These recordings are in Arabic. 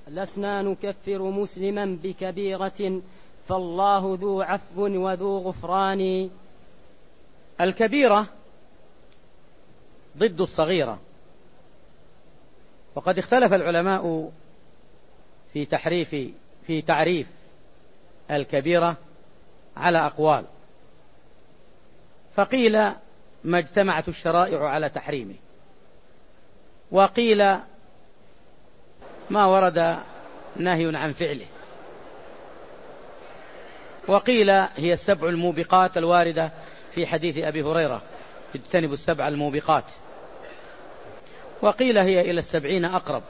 لسنا نكفر مسلما بكبيرة، فالله ذو عفو وذو غفران. الكبيرة ضد الصغيرة، وقد اختلف العلماء في تعريف الكبيرة على أقوال، فقيل ما اجتمعت الشرائع على تحريمه، وقيل ما ورد نهي عن فعله، وقيل هي السبع الموبقات الواردة في حديث أبي هريرة اجتنبوا السبع الموبقات، وقيل هي إلى 70 أقرب،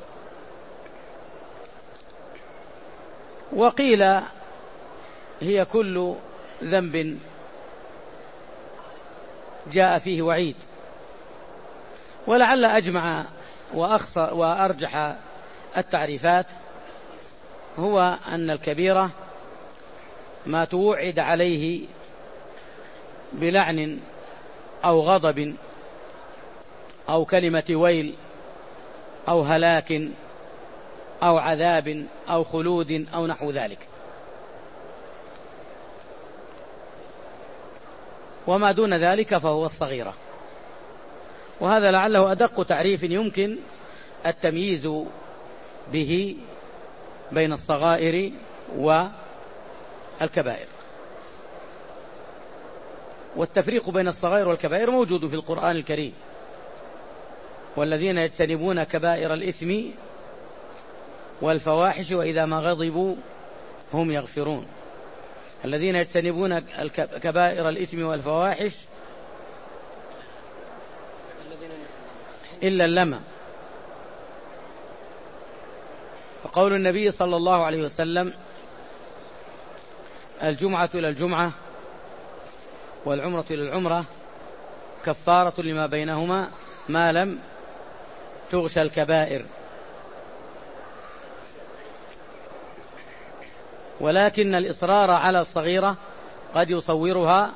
وقيل هي كل ذنب جاء فيه وعيد. ولعل أجمع وأرجح التعريفات هو أن الكبيرة ما توعد عليه بلعن أو غضب أو كلمة ويل أو هلاك أو عذاب أو خلود أو نحو ذلك، وما دون ذلك فهو الصغيرة. وهذا لعله أدق تعريف يمكن التمييز به بين الصغائر والكبائر. والتفريق بين الصغائر والكبائر موجود في القرآن الكريم: والذين يجتنبون كبائر الإثم والفواحش وإذا ما غضبوا هم يغفرون. الذين يجتنبون كبائر الإثم والفواحش إلا اللمم. وقول النبي صلى الله عليه وسلم: الجمعة إلى الجمعة والعمرة إلى العمرة كفارة لما بينهما ما لم تغشى الكبائر. ولكن الإصرار على الصغيرة قد يصورها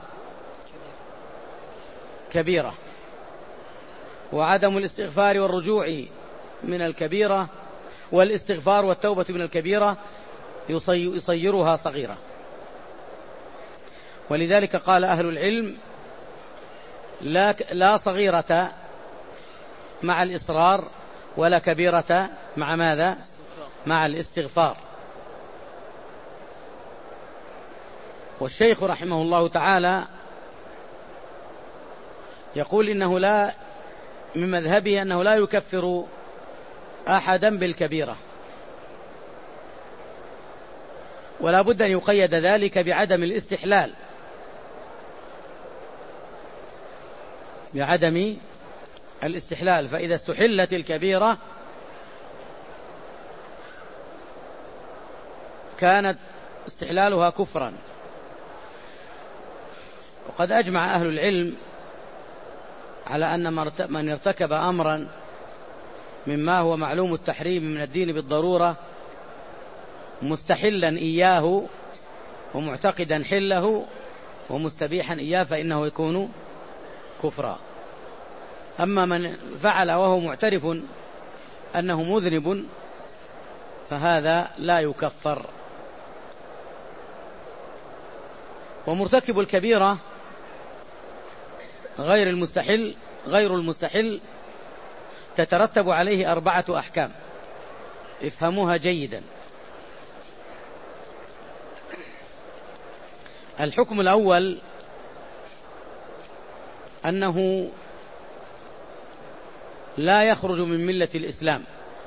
كبيرة، وعدم الاستغفار والرجوع من الكبيرة والاستغفار والتوبة من الكبيرة يصيرها صغيرة. ولذلك قال أهل العلم: لا صغيرة مع الإصرار ولا كبيرة مع ماذا؟ مع الاستغفار. والشيخ رحمه الله تعالى يقول إنه لا من مذهبه أنه لا يكفر أحدا بالكبيرة، ولا بد أن يقيد ذلك بعدم الاستحلال، بعدم الاستحلال. فإذا استحلت الكبيرة كانت استحلالها كفرا. وقد أجمع أهل العلم على أن من ارتكب أمرا مما هو معلوم التحريم من الدين بالضرورة مستحلا إياه ومعتقدا حله ومستبيحا إياه فإنه يكون كفرا. أما من فعل وهو معترف أنه مذنب فهذا لا يكفر. ومرتكب الكبيرة غير المستحل تترتب عليه 4 أحكام، افهموها جيدا. الحكم الأول أنه لا يخرج من ملة الإسلام،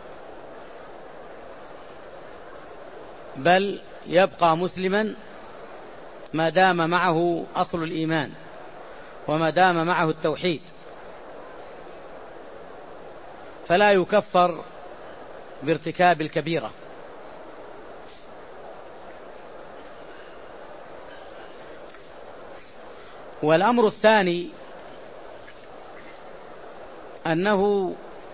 بل يبقى مسلما ما دام معه أصل الإيمان وما دام معه التوحيد، فلا يكفر بارتكاب الكبيرة. والأمر الثاني أنه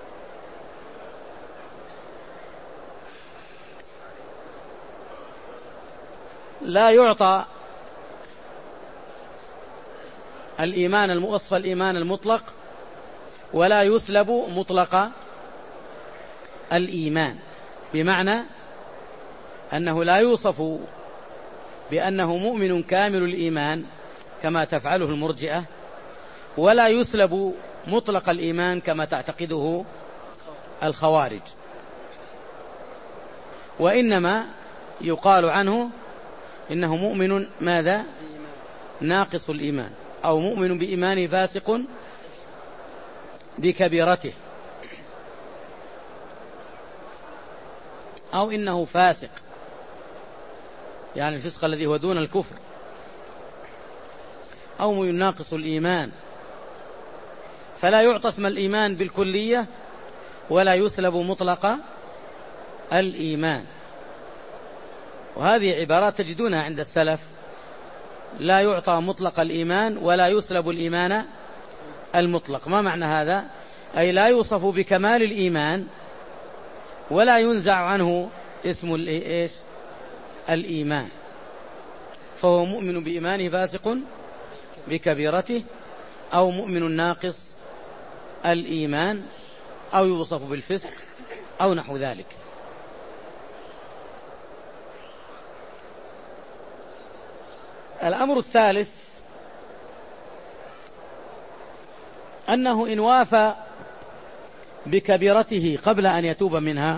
لا يعطى وصف الإيمان المطلق ولا يسلب مطلق الإيمان، بمعنى أنه لا يوصف بأنه مؤمن كامل الإيمان كما تفعله المرجئة، ولا يسلب مطلق الإيمان كما تعتقده الخوارج، وإنما يقال عنه إنه مؤمن ماذا؟ ناقص الإيمان، أو مؤمن بإيمانه فاسق بكبيرته، أو إنه فاسق، يعني الفسق الذي هو دون الكفر، أو يناقص الإيمان، فلا يعطى اسم الإيمان بالكلية ولا يسلب مطلق الإيمان. وهذه عبارات تجدونها عند السلف: لا يعطى مطلق الإيمان ولا يسلب الإيمان المطلق. ما معنى هذا؟ أي لا يوصف بكمال الإيمان ولا ينزع عنه اسم الإيمان، فهو مؤمن بإيمانه فاسق بكبيرته، أو مؤمن ناقص الإيمان، أو يوصف بالفسق أو نحو ذلك. الأمر الثالث أنه إن وافى بكبيرته قبل أن يتوب منها،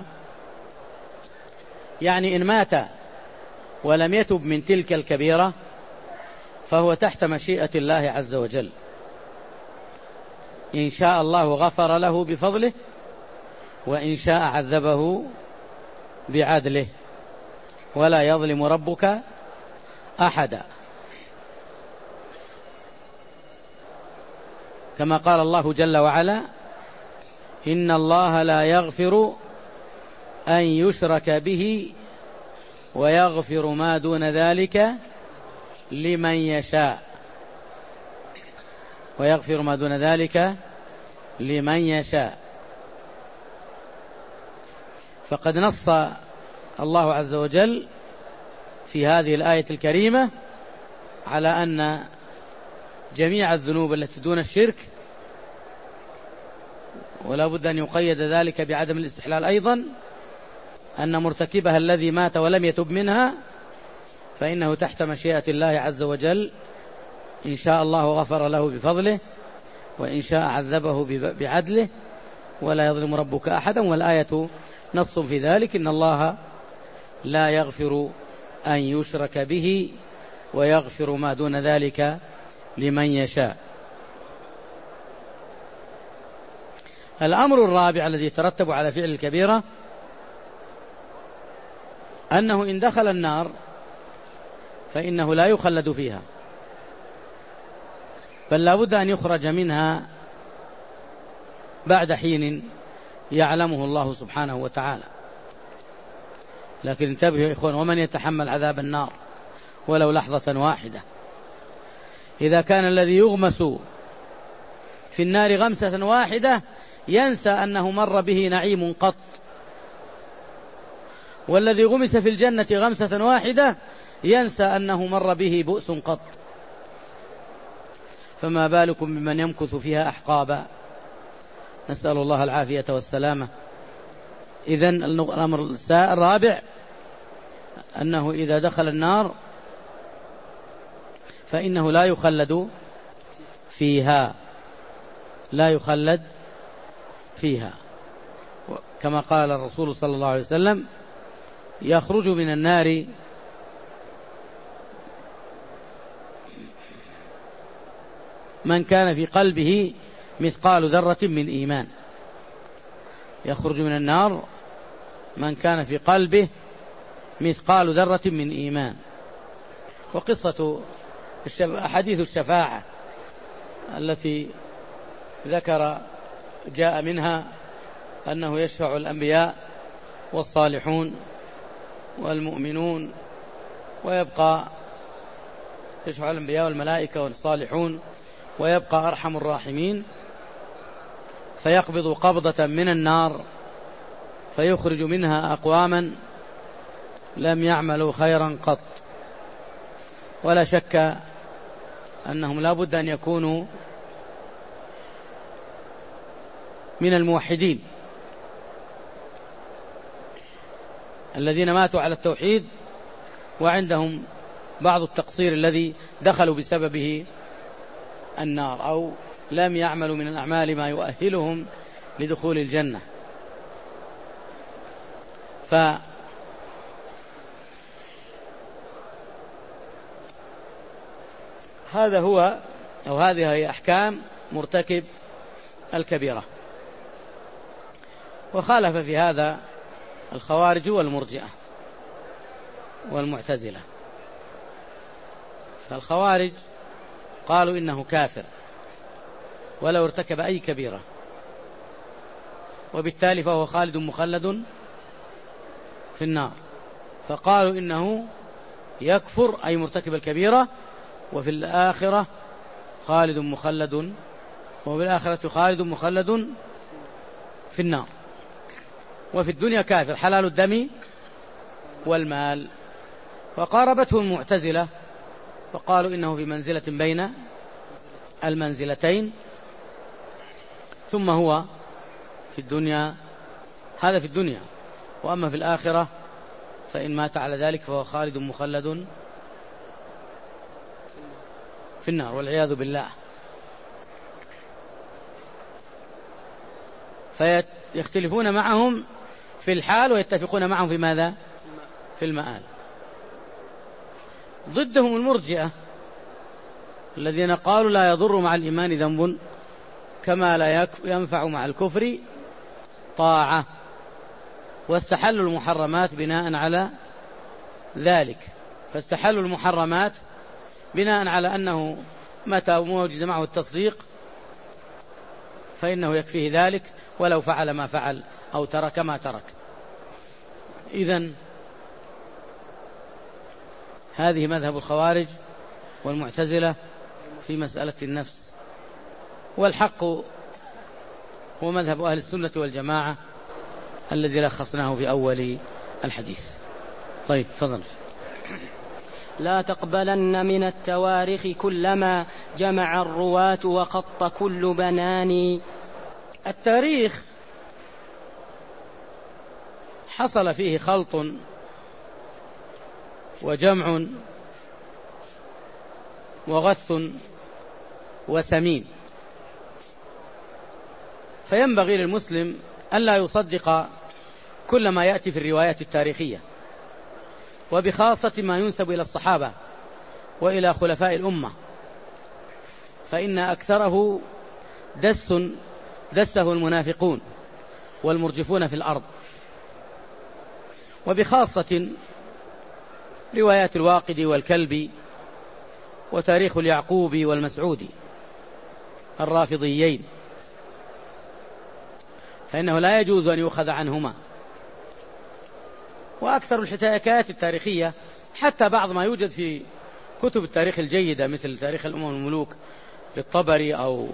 يعني إن مات ولم يتب من تلك الكبيرة، فهو تحت مشيئة الله عز وجل. إن شاء الله غفر له بفضله، وإن شاء عذبه بعدله، ولا يظلم ربك أحدا، كما قال الله جل وعلا: إن الله لا يغفر أن يشرك به ويغفر ما دون ذلك لمن يشاء، ويغفر ما دون ذلك لمن يشاء. فقد نص الله عز وجل في هذه الآية الكريمة على أن جميع الذنوب التي دون الشرك، ولا بد أن يقيد ذلك بعدم الاستحلال أيضا، أن مرتكبها الذي مات ولم يتب منها فإنه تحت مشيئة الله عز وجل. إن شاء الله غفر له بفضله، وإن شاء عذبه بعدله، ولا يظلم ربك أحدا. والآية نص في ذلك: إن الله لا يغفر أن يشرك به ويغفر ما دون ذلك لمن يشاء. الأمر الرابع الذي يترتب على فعل الكبيرة أنه إن دخل النار فإنه لا يخلد فيها، بل لا بد أن يخرج منها بعد حين يعلمه الله سبحانه وتعالى. لكن انتبهوا يا إخوان: ومن يتحمل عذاب النار ولو لحظة واحدة؟ إذا كان الذي يغمس في النار غمسة واحدة ينسى أنه مر به نعيم قط، والذي غمس في الجنة غمسة واحدة ينسى أنه مر به بؤس قط، فما بالكم بمن يمكث فيها أحقابا؟ نسأل الله العافية والسلامة. إذن الأمر الرابع أنه إذا دخل النار فإنه لا يخلد فيها، لا يخلد فيها، كما قال الرسول صلى الله عليه وسلم: يخرج من النار من كان في قلبه مثقال ذرة من إيمان. يخرج من النار من كان في قلبه مثقال ذرة من إيمان. وقصة أحاديث الشفاعة التي ذكر جاء منها أنه يشفع الأنبياء والصالحون والمؤمنون، ويبقى يشفع الأنبياء والملائكة والصالحون، ويبقى أرحم الراحمين، فيقبض قبضة من النار فيخرج منها أقواما لم يعملوا خيرا قط. ولا شك أنهم لا بد أن يكونوا من الموحدين، الذين ماتوا على التوحيد وعندهم بعض التقصير الذي دخلوا بسببه النار أو لم يعملوا من الأعمال ما يؤهلهم لدخول الجنة. هذا هو أو هذه هي أحكام مرتكب الكبيرة. وخالف في هذا الخوارج والمرجئة والمعتزلة. فالخوارج قالوا إنه كافر ولو ارتكب أي كبيرة، وبالتالي فهو خالد مخلد في النار. فقالوا إنه يكفر أي مرتكب الكبيرة، وفي الآخرة خالد مخلد، وبالآخرة خالد مخلد في النار. وفي الدنيا كافر حلال الدم والمال. وقاربته المعتزلة فقالوا إنه في منزلة بين المنزلتين، ثم هو في الدنيا، هذا في الدنيا، وأما في الآخرة فإن مات على ذلك فهو خالد مخلد في النار والعياذ بالله. فيختلفون معهم في الحال ويتفقون معهم في ماذا؟ في المآل. ضدهم المرجئة الذين قالوا لا يضر مع الإيمان ذنب كما لا ينفع مع الكفر طاعة، واستحلوا المحرمات بناء على ذلك. فاستحلوا المحرمات بناء على أنه متى وجد معه التصديق فإنه يكفيه ذلك ولو فعل ما فعل أو ترك ما ترك. إذن هذه مذهب الخوارج والمعتزلة في مسألة النفس، والحق هو مذهب أهل السنة والجماعة الذي لخصناه في أول الحديث. طيب تفضل. لا تقبلن من التواريخ كلما جمع الرواة وخط كل بنان. التاريخ حصل فيه خلط وجمع وغث وسمين، فينبغي للمسلم ألا يصدق كل ما يأتي في الروايات التاريخية، وبخاصة ما ينسب إلى الصحابة وإلى خلفاء الأمة، فإن أكثره دسه المنافقون والمرجفون في الأرض، وبخاصة روايات الواقد والكلبي وتاريخ اليعقوب والمسعودي الرافضيين، فإنه لا يجوز أن يؤخذ عنهما. وأكثر الحكايات التاريخية حتى بعض ما يوجد في كتب التاريخ الجيدة مثل تاريخ الأمم والملوك للطبري أو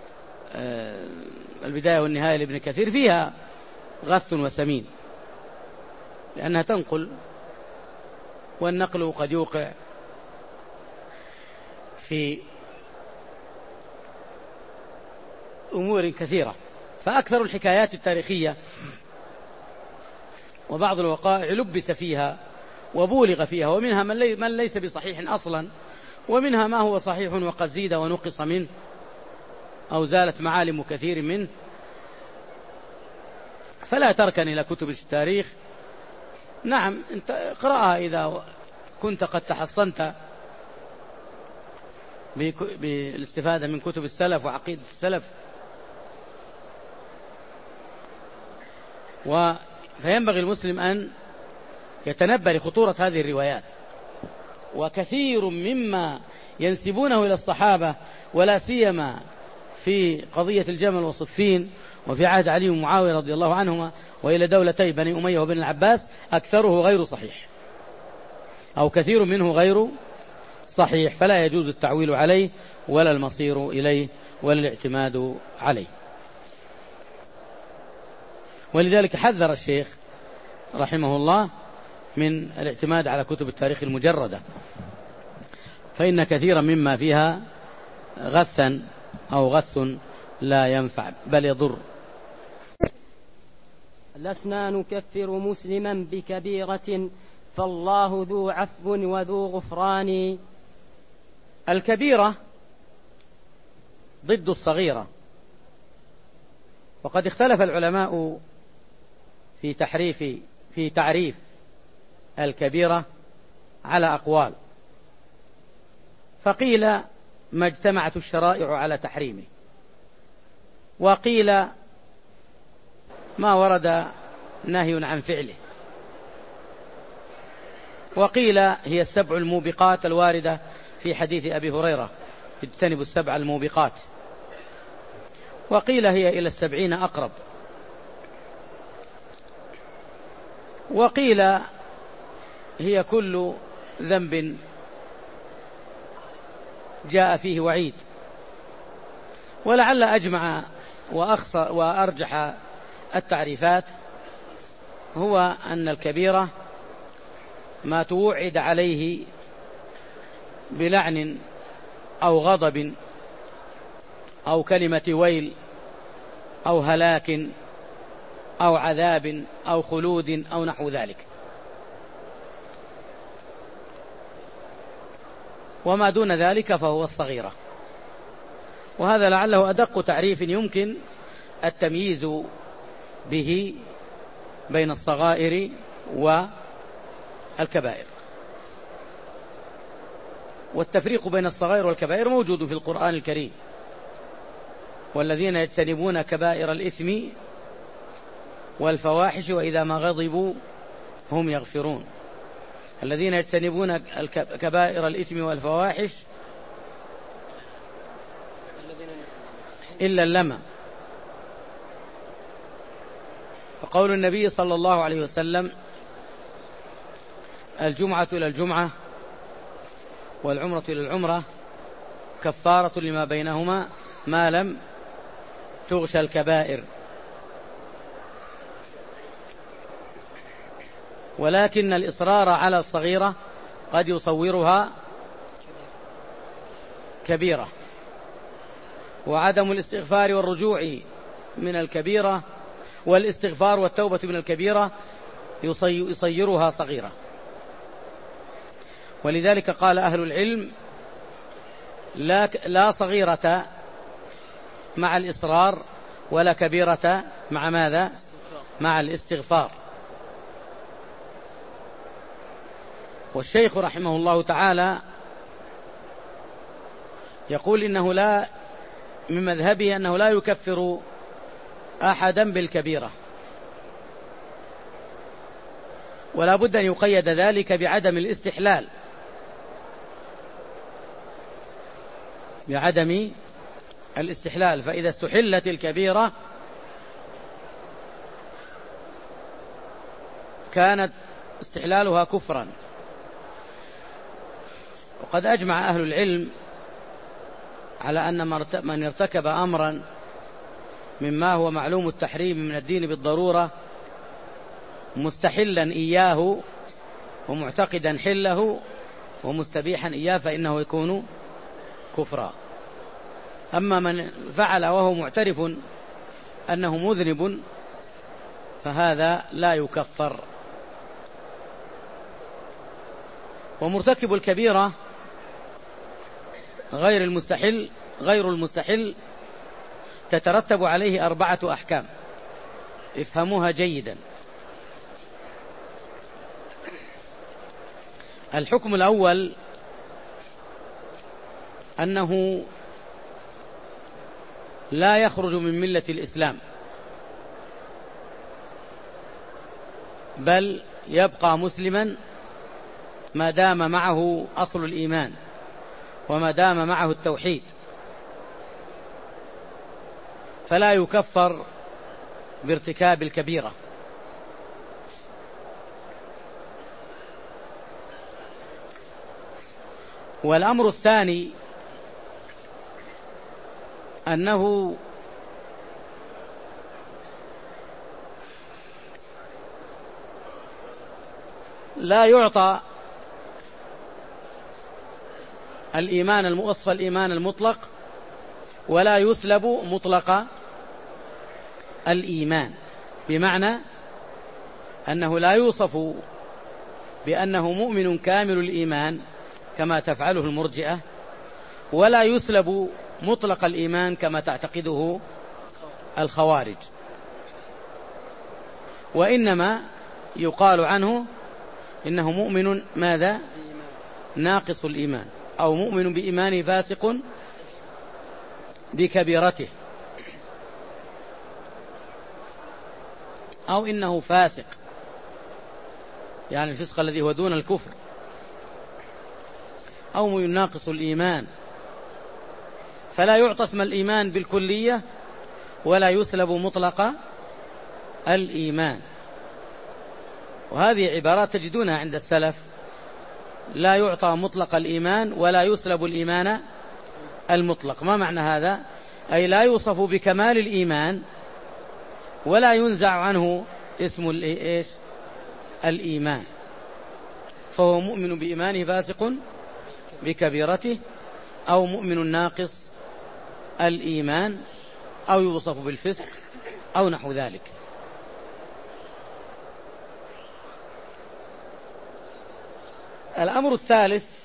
البداية والنهاية لابن كثير فيها غث وسمين، لأنها تنقل، والنقل قد يوقع في أمور كثيرة. فأكثر الحكايات التاريخية وبعض الوقائع لبس فيها وبولغ فيها، ومنها من ليس بصحيح أصلا، ومنها ما هو صحيح وقد زيد ونقص منه أو زالت معالم كثير منه. فلا تركن إلى كتب التاريخ. نعم انت اقرأها إذا كنت قد تحصنت بالاستفادة من كتب السلف وعقيدة السلف. فينبغي المسلم أن يتنبه لخطورة هذه الروايات. وكثير مما ينسبونه إلى الصحابة، ولا سيما في قضية الجمل والصفين وفي عهد علي ومعاوية رضي الله عنهما وإلى دولتي بني أمية وبن العباس، أكثره غير صحيح أو كثير منه غير صحيح، فلا يجوز التعويل عليه ولا المصير إليه ولا الاعتماد عليه. ولذلك حذر الشيخ رحمه الله من الاعتماد على كتب التاريخ المجردة، فإن كثيرا مما فيها غثا أو غث لا ينفع بل يضر. لسنا نكفر مسلما بكبيرة فالله ذو عفو وذو غفران. الكبيرة ضد الصغيرة، وقد اختلف العلماء في تعريف الكبيرة على أقوال، فقيل ما اجتمعت الشرائع على تحريمه، وقيل ما ورد نهي عن فعله، وقيل هي السبع الموبقات الواردة في حديث أبي هريرة اجتنبوا السبع الموبقات، وقيل هي إلى 70 أقرب، وقيل هي كل ذنب جاء فيه وعيد. ولعل أجمع وأرجح التعريفات هو أن الكبيرة ما توعد عليه بلعن أو غضب أو كلمة ويل أو هلاك أو عذاب أو خلود أو نحو ذلك، وما دون ذلك فهو الصغيرة. وهذا لعله أدق تعريف يمكن التمييز به بين الصغائر والكبائر. والتفريق بين الصغائر والكبائر موجود في القرآن الكريم: والذين يجتنبون كبائر الإثم والفواحش وإذا ما غضبوا هم يغفرون. الذين يجتنبون كبائر الإثم والفواحش إلا اللمم. وقول النبي صلى الله عليه وسلم: الجمعة إلى الجمعة والعمرة إلى العمرة كفارة لما بينهما ما لم تغشى الكبائر. ولكن الإصرار على الصغيرة قد يصورها كبيرة، وعدم الاستغفار والرجوع من الكبيرة والاستغفار والتوبة من الكبيرة يصيرها صغيرة. ولذلك قال أهل العلم: لا صغيرة مع الإصرار ولا كبيرة مع ماذا؟ مع الاستغفار. والشيخ رحمه الله تعالى يقول إنه لا من مذهبه أنه لا يكفر أحدا بالكبيرة، ولا بد أن يقيد ذلك بعدم الاستحلال، بعدم الاستحلال. فإذا استحلت الكبيرة كانت استحلالها كفرا. وقد أجمع أهل العلم على أن من ارتكب أمرا مما هو معلوم التحريم من الدين بالضرورة مستحلا إياه ومعتقدا حله ومستبيحا إياه فإنه يكون كفرا. أما من فعل وهو معترف أنه مذنب فهذا لا يكفر. ومرتكب الكبيرة غير المستحل تترتب عليه 4 أحكام، افهموها جيدا. الحكم الأول أنه لا يخرج من ملة الإسلام، بل يبقى مسلما ما دام معه أصل الإيمان وما دام معه التوحيد، فلا يكفر بارتكاب الكبيرة. والأمر الثاني أنه لا يعطى وصف الإيمان المطلق ولا يسلب مطلق الإيمان، بمعنى أنه لا يوصف بأنه مؤمن كامل الإيمان كما تفعله المرجئة، ولا يسلب مطلق الإيمان كما تعتقده الخوارج، وإنما يقال عنه إنه مؤمن ماذا؟ ناقص الإيمان، أو مؤمن بإيمانه فاسق بكبيرته، أو إنه فاسق، يعني الفسق الذي هو دون الكفر، أو يناقص الإيمان، فلا يعطى اسم الإيمان بالكلية ولا يسلب مطلق الإيمان. وهذه عبارات تجدونها عند السلف: لا يعطى مطلق الإيمان ولا يسلب الإيمان المطلق. ما معنى هذا؟ أي لا يوصف بكمال الإيمان ولا ينزع عنه اسم الإيمان، فهو مؤمن بإيمانه فاسق بكبيرته، أو مؤمن ناقص الإيمان، أو يوصف بالفسق أو نحو ذلك. الأمر الثالث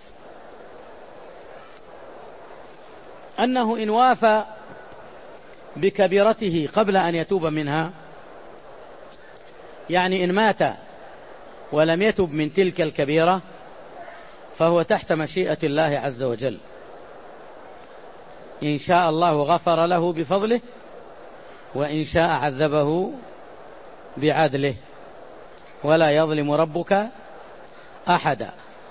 أنه إن وافى بكبيرته قبل أن يتوب منها، يعني إن مات ولم يتب من تلك الكبيرة، فهو تحت مشيئة الله عز وجل. إن شاء الله غفر له بفضله، وإن شاء عذبه بعدله، ولا يظلم ربك أحدا،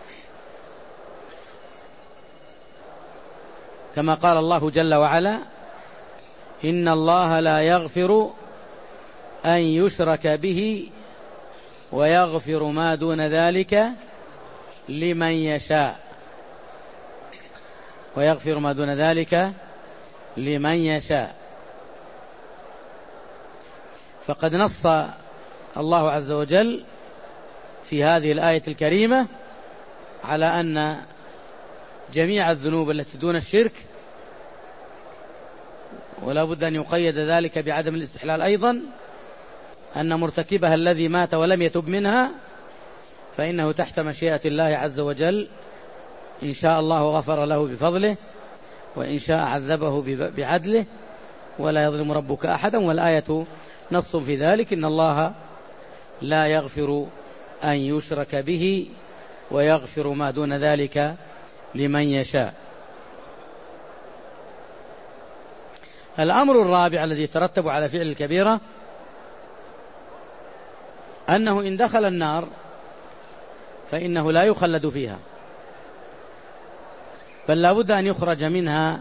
كما قال الله جل وعلا: إن الله لا يغفر أن يشرك به ويغفر ما دون ذلك لمن يشاء، ويغفر ما دون ذلك لمن يشاء. فقد نص الله عز وجل في هذه الآية الكريمة على أن جميع الذنوب التي دون الشرك، ولا بد أن يقيد ذلك بعدم الاستحلال أيضا، أن مرتكبها الذي مات ولم يتب منها فإنه تحت مشيئة الله عز وجل. إن شاء الله غفر له بفضله، وإن شاء عذبه بعدله، ولا يظلم ربك أحدا. والآية نص في ذلك: إن الله لا يغفر أن يشرك به ويغفر ما دون ذلك لمن يشاء. الأمر الرابع الذي يترتب على فعل الكبيرة أنه إن دخل النار فإنه لا يخلد فيها، بل لا بد أن يخرج منها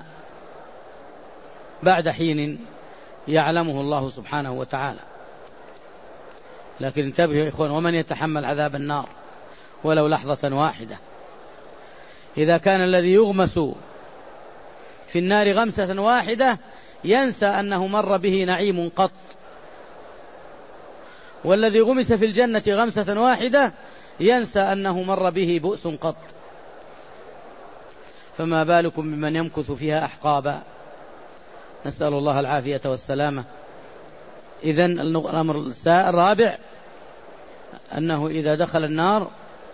بعد حين يعلمه الله سبحانه وتعالى. لكن انتبهوا يا إخوان: ومن يتحمل عذاب النار ولو لحظة واحدة؟ إذا كان الذي يغمس في النار غمسة واحدة ينسى أنه مر به نعيم قط، والذي غمس في الجنة غمسة واحدة ينسى أنه مر به بؤس قط، فما بالكم بمن يمكث فيها أحقابا؟ نسأل الله العافية والسلامة. إذن الأمر الرابع أنه إذا دخل النار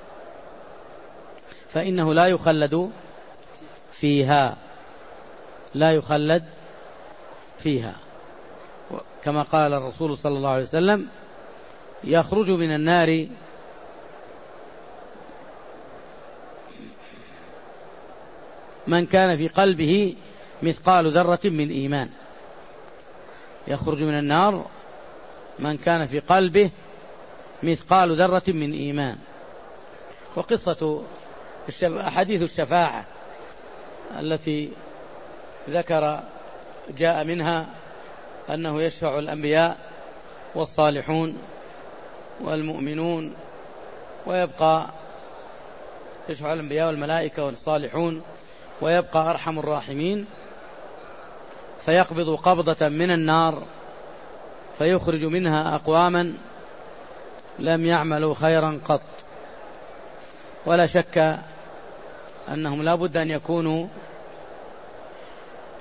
فإنه لا يخلد فيها، لا يخلد فيها، كما قال الرسول صلى الله عليه وسلم: يخرج من النار من كان في قلبه مثقال ذرة من إيمان. يخرج من النار من كان في قلبه مثقال ذرة من إيمان. وقصة حديث الشفاعة التي ذكر جاء منها أنه يشفع الأنبياء والصالحون والمؤمنون، ويبقى يشفع الأنبياء والملائكة والصالحون، ويبقى أرحم الراحمين، فيقبض قبضة من النار فيخرج منها أقواما لم يعملوا خيرا قط. ولا شك أنهم لا بد أن يكونوا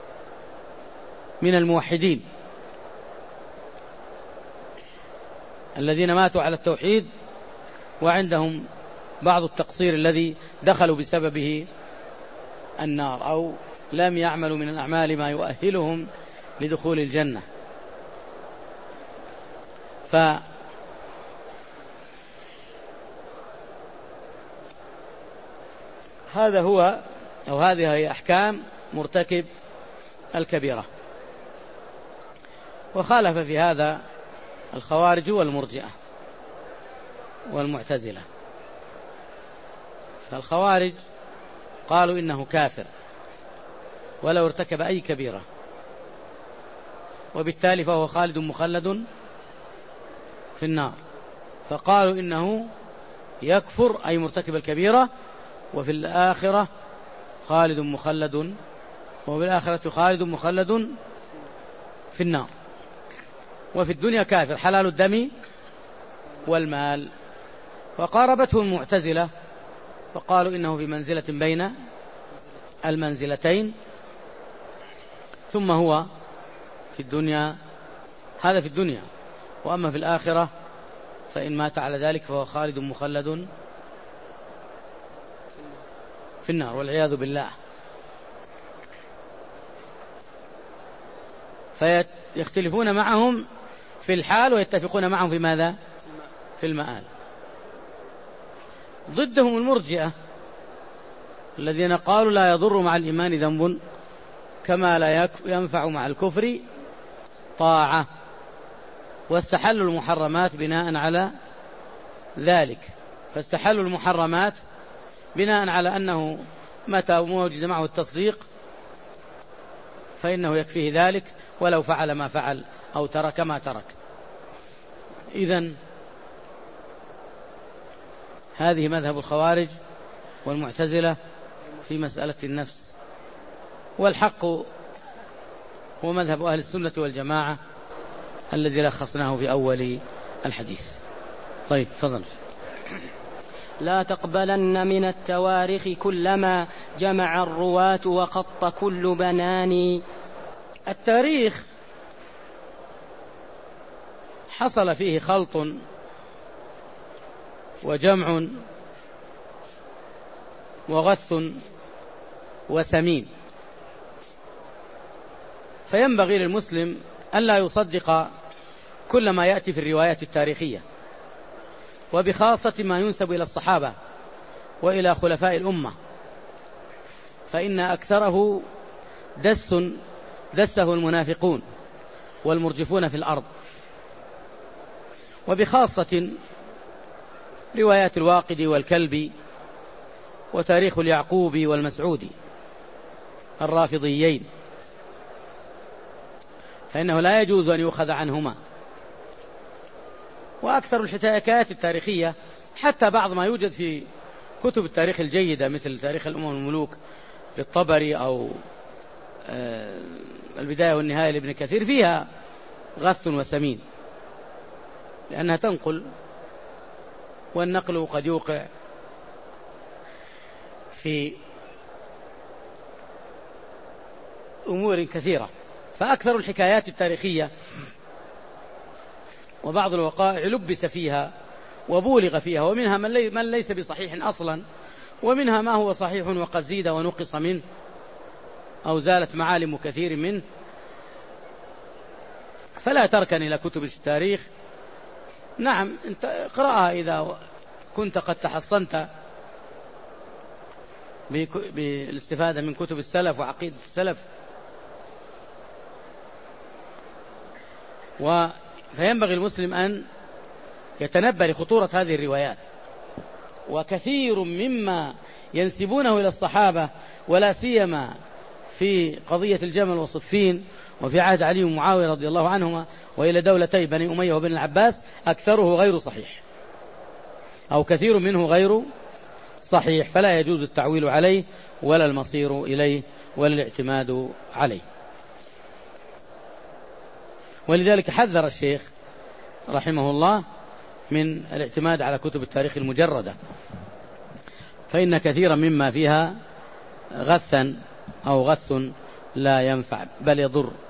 من الموحدين الذين ماتوا على التوحيد وعندهم بعض التقصير الذي دخلوا بسببه النار أو لم يعملوا من الأعمال ما يؤهلهم لدخول الجنة. هذا هو أو هذه هي أحكام مرتكب الكبيرة. وخالف في هذا الخوارج والمرجئة والمعتزلة. فالخوارج قالوا إنه كافر ولو ارتكب أي كبيرة، وبالتالي فهو خالد مخلد في النار. فقالوا إنه يكفر أي مرتكب الكبيرة، وفي الآخرة خالد مخلد، وبالآخرة خالد مخلد في النار. وفي الدنيا كافر حلال الدم والمال. وقاربته المعتزلة فقالوا إنه في منزلة بين المنزلتين، ثم هو في الدنيا، هذا في الدنيا، وأما في الآخرة فإن مات على ذلك فهو خالد مخلد في النار والعياذ بالله. فيختلفون معهم في الحال ويتفقون معهم في ماذا؟ في المآل. ضدهم المرجئة الذين قالوا لا يضر مع الإيمان ذنب كما لا ينفع مع الكفر طاعة، واستحلوا المحرمات بناء على ذلك. فاستحلوا المحرمات بناء على أنه متى وجد معه التصديق فإنه يكفيه ذلك ولو فعل ما فعل أو ترك ما ترك. إذن هذه مذهب الخوارج والمعتزلة في مسألة النفس، والحق هو مذهب أهل السنة والجماعة الذي لخصناه في أول الحديث. طيب تفضل. لا تقبلن من التواريخ كلما جمع الرواة وخط كل بنان. التاريخ حصل فيه خلط وجمع وغث وسمين، فينبغي للمسلم ألا يصدق كل ما يأتي في الروايات التاريخية، وبخاصة ما ينسب إلى الصحابة وإلى خلفاء الأمة، فإن أكثره دسه المنافقون والمرجفون في الأرض، وبخاصة روايات الواقدي والكلبي وتاريخ اليعقوبي والمسعودي الرافضيين، فإنه لا يجوز أن يؤخذ عنهما. وأكثر الحكايات التاريخية حتى بعض ما يوجد في كتب التاريخ الجيدة مثل تاريخ الأمم والملوك للطبري أو البداية والنهاية لابن كثير فيها غث وسمين، لأنها تنقل، والنقل قد يوقع في أمور كثيرة. فأكثر الحكايات التاريخية وبعض الوقائع لبس فيها وبولغ فيها، ومنها من ليس بصحيح أصلا، ومنها ما هو صحيح وقد زيد ونقص منه أو زالت معالم كثير منه. فلا تركن إلى كتب التاريخ. نعم انت اقرأها إذا كنت قد تحصنت بالاستفادة من كتب السلف وعقيدة السلف. فينبغي المسلم أن يتنبه لخطورة هذه الروايات. وكثير مما ينسبونه إلى الصحابة ولا سيما في قضية الجمل والصفين وفي عهد علي ومعاوية رضي الله عنهما وإلى دولتي بني أمية وبن العباس أكثره غير صحيح أو كثير منه غير صحيح، فلا يجوز التعويل عليه ولا المصير إليه ولا الاعتماد عليه. ولذلك حذر الشيخ رحمه الله من الاعتماد على كتب التاريخ المجردة، فإن كثيرا مما فيها غثا أو غث لا ينفع بل يضر.